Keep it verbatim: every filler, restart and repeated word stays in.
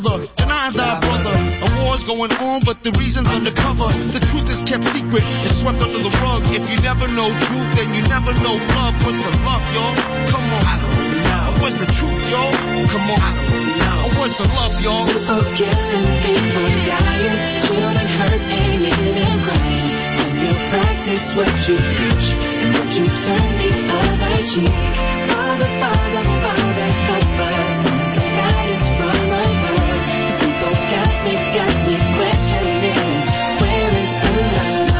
And I'm thy brother. A war's going on, but the reason's undercover. The truth is kept secret and swept under the rug. If you never know truth, then you never know love. What's the love, y'all? Come on. I don't know. What's the truth, y'all? Come on. I don't know. What's the love, y'all? People killing, people dying, children hurt, pain, and crying. When you practice what you